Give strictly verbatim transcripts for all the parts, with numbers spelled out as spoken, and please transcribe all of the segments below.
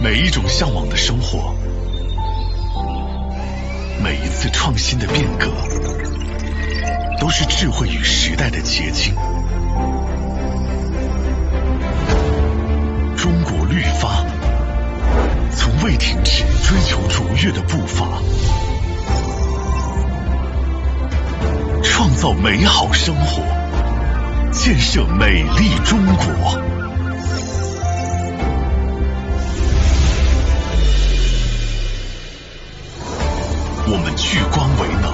每一种向往的生活，每一次创新的变革，都是智慧与时代的结晶。中国律发从未停止追求卓越的步伐，创造美好生活，建设美丽中国。我们聚光为能，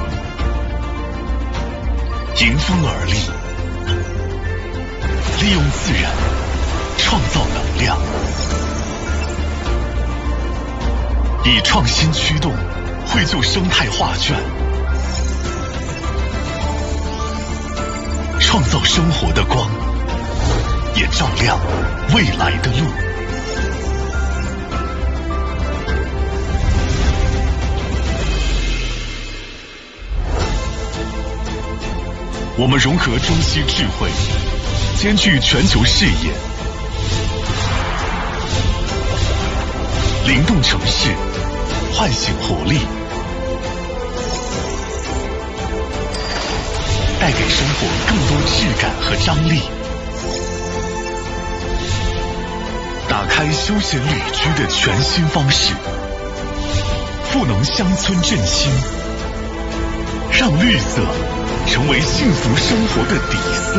迎风而立，利用自然创造能量，以创新驱动绘就生态画卷，创造生活的光，也照亮未来的路。我们融合中西智慧，兼具全球视野，灵动城市，唤醒活力，带给生活更多质感和张力，打开休闲旅居的全新方式，赋能乡村振兴，让绿色成为幸福生活的底色。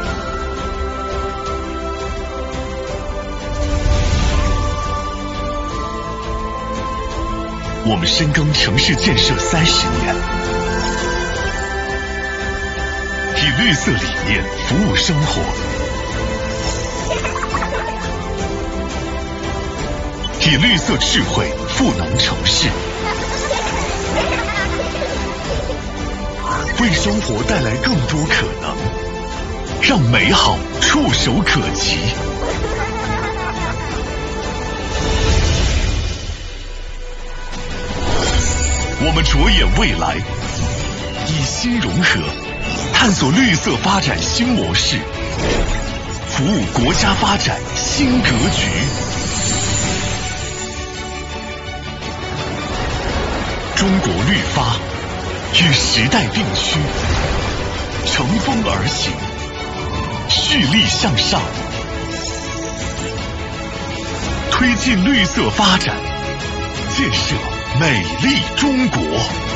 我们深耕城市建设三十年，以绿色理念服务生活，以绿色智慧赋能城市，为生活带来更多可能，让美好触手可及。我们着眼未来，以新融合，探索绿色发展新模式，服务国家发展新格局。中国绿发与时代并驱，乘风而行，蓄力向上，推进绿色发展，建设美丽中国。